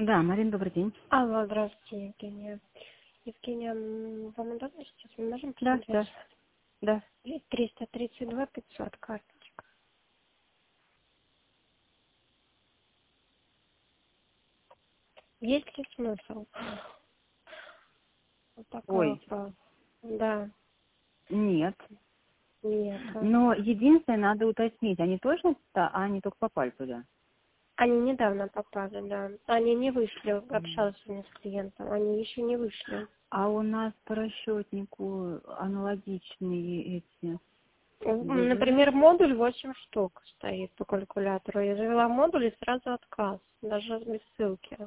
Да, Марин, добрый день. Алло, здравствуйте, Евгения. Евгения, вам удобно сейчас? Мы можем Да, посмотреть? да, да. 332 500 карточек. Есть ли смысл? Вот такой Ой, вопрос. Да, нет. нет. Но единственное, надо уточнить, они точно, они только попали туда? Они недавно попали, да. Они не вышли, общалась сегодня с клиентом. Они еще не вышли. А у нас по расчетнику аналогичные эти были. Например, модуль 8 штук стоит по калькулятору. Я завела модуль и сразу отказ, даже без ссылки.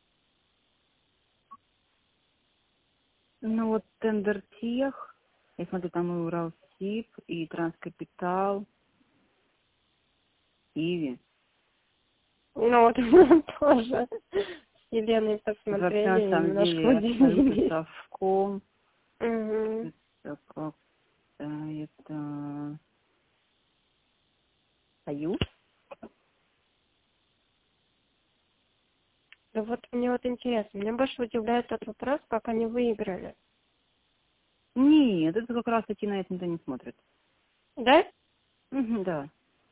Ну вот тендер тех, я смотрю, там и Уралсиб, и Транскапитал, Иви. Ну вот мы тоже с Еленой Вообще, посмотрели на и самом немножко деле, абсолютно удивились. совком. Угу. Это как-то, это Союз. Да вот мне вот интересно, меня больше удивляет тот вопрос, как они выиграли. Нет, это как раз таки на это никто не смотрит. Да? Мгм, да.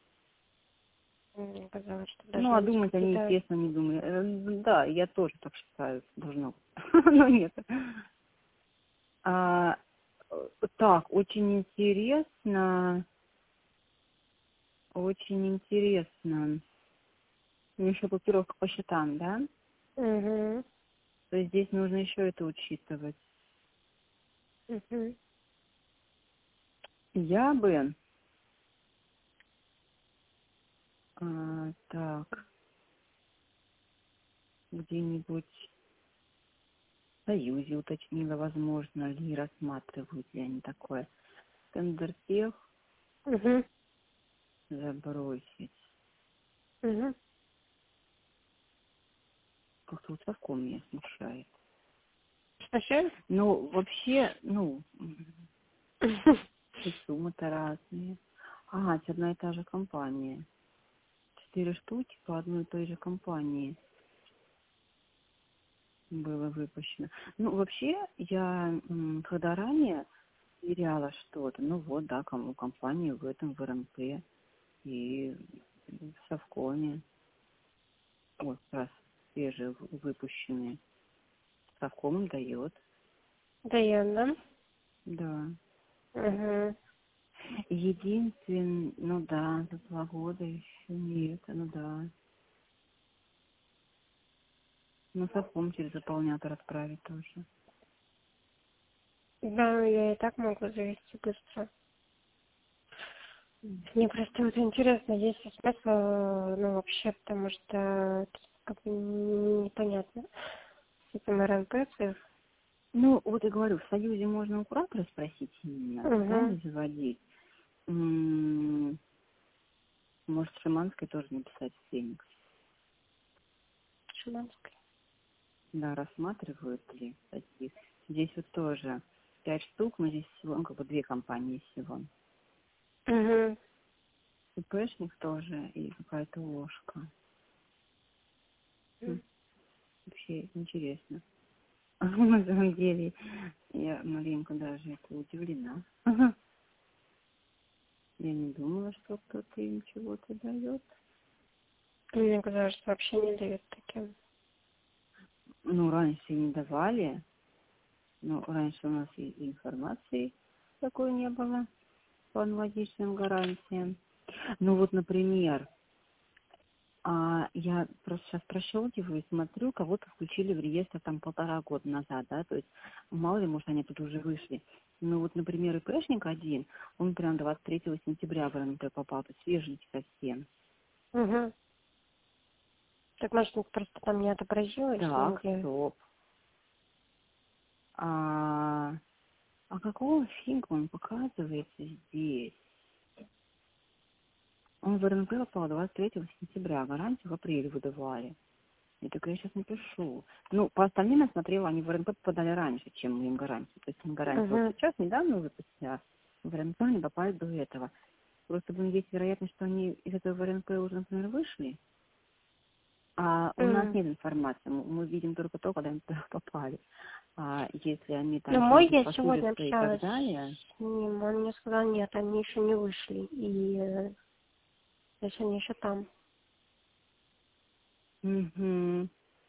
Мне казалось, что Ну, должны а быть думать они, какие-то... естественно, не думали. Да, я тоже так считаю, должно быть. Но нет. А, так, очень интересно. Очень интересно. Еще блокировка по счетам, да? Угу. То есть здесь нужно еще это учитывать. Угу. Я бы... так, где-нибудь в Союзе уточнила, возможно ли, рассматривают ли они такое. Тендертех Угу. забросить. Угу. Как-то вот совком меня смущает. Что? Ну, вообще, и суммы-то разные. Ага, это одна и та же компания. 4 штуки по одной и той же компании было выпущено. Ну, вообще, я, когда ранее сверяла что-то, ну вот, да, кому компании в этом, в РМП и в Совкоме, вот как раз свежие выпущенные. Совком дает, Дает, да? да. Угу. Единственное, ну да, за 2 года еще нет, ну да. Ну, совком через заполнятор отправить тоже. Да, я и так могу завести быстро. Мне просто вот интересно, есть ли смысл, ну, вообще, потому что это как бы непонятно. С этим РНП цифр. Ну, вот я говорю, в Союзе можно у куратора спросить именно, да, Угу. не заводить. Может, Шиманской тоже написать в Феникс. Шиманская. Да, рассматривают ли таких. Здесь вот тоже 5 штук, но здесь всего, ну, как бы 2 компании всего. Угу. ИПшник тоже и какая-то ложка. Вообще интересно. На самом деле, я маленько даже это удивлена. Я не думала, что кто-то им чего-то дает. Мне казалось, что вообще не дают таким. Ну, раньше не давали, но раньше у нас и информации такой не было по аналогичным гарантиям. Ну вот, например, я просто сейчас прощелкиваю и смотрю, кого-то включили в реестр там 1,5 года назад, да, то есть мало ли, может, они тут уже вышли. Ну вот, например, ИПшник один, он прям 23 сентября в РНП попал, то есть свеженький совсем. Угу. Так, может, просто там не отобразилось Так, нигде? стоп. А, какого фига он показывается здесь? Он в РНП попал 23 сентября, гарантию в апреле выдавали. Я такая сейчас напишу. Ну, по остальным я смотрела, они в РНП попадали раньше, чем мы им гарантию. То есть им гарантию вот Угу. сейчас недавно выпустили, а в РНП они попали до этого. Просто, есть вероятность, что они из этого в РНП уже, например, вышли. А у нас нет информации, мы видим только то, когда они туда попали. А если они там Ну, мой я посудятся сегодня и так общалась далее... с ним, он мне сказал, нет, они еще не вышли, и то есть они еще там. Угу.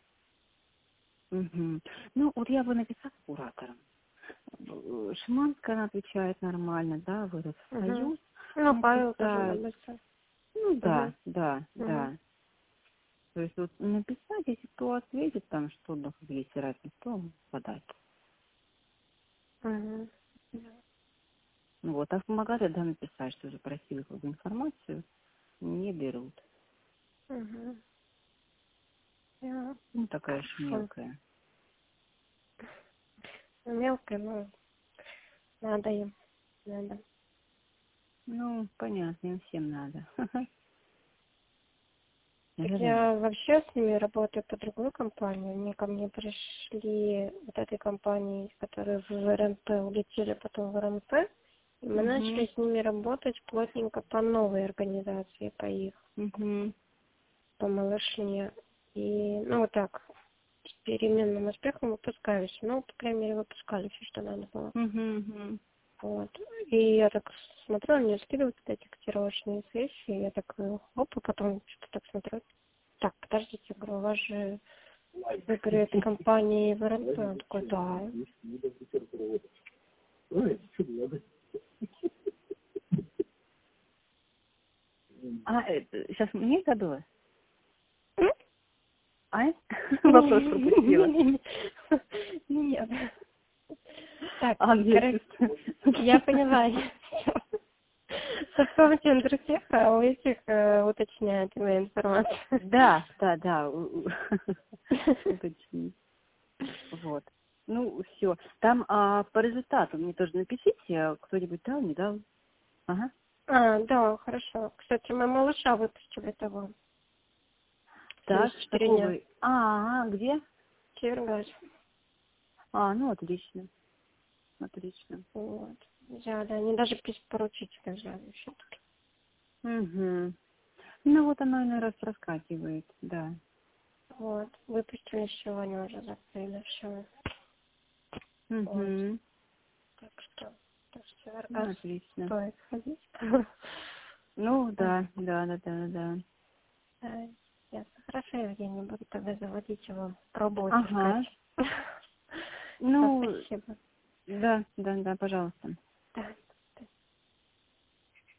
Угу. Ну, вот я бы написала куратором. Шиманская, она отвечает нормально, да, в этот Угу. союз. Ну, Павел тоже Написать, быстро. ну Угу. да, да, Угу. да. То есть вот написать, если кто ответит там что-то, если разница, то подать. Угу. Ну вот, а в Магазе, да, написать, что уже просили как бы информацию, не берут. Угу. Ну, такая уж Хорошо. мелкая. Ну, мелкая, но надо им. Надо. Ну, понятно, им всем надо. Так Да-да. я вообще с ними работаю по другой компании. Они ко мне пришли вот этой компании, которые в РНП улетели потом в РНП. И мы начали Угу, с ними работать плотненько по новой организации, по их, угу, по малышне. И, ну, вот так, с переменным успехом выпускались. Ну, по крайней мере, выпускали все, что надо было. угу, Вот. И я так смотрела, мне скидывают вот эти котировочные сессии, я так, оп, и потом что-то так смотрю. Так, подождите, говорю, у вас же, я говорю, этой компании в РНП. Он такой, да. А, сейчас мне задалось? М? А? Вопрос пропустила. Нет. Так, А, нет, короче, я поняла. В том центре теха у этих уточняют моя информацию. да, да, да, уточни. Вот. Ну, все. Там по результату мне тоже напишите, кто-нибудь дал, не дал. Ага. А, да, хорошо. Кстати, мы малыша выпустили того. Через Так, 4 дня. такого... где? Севергаз. Ну, отлично. Отлично. Вот. Взяли. Они даже без поручителя взяли все-таки. Угу. Ну, вот оно иной раз проскакивает, да. Вот. Выпустили сегодня уже, закрыли все. Вот. Угу. Так что Ну, Севергаз отлично. стоит ходить. Ну, Так, да, да, да, да, да. ясно. Хорошо, Евгений, буду тогда заводить его, пробовать искать. Ага. Всё, Ну, спасибо. да, да, да, пожалуйста. Да.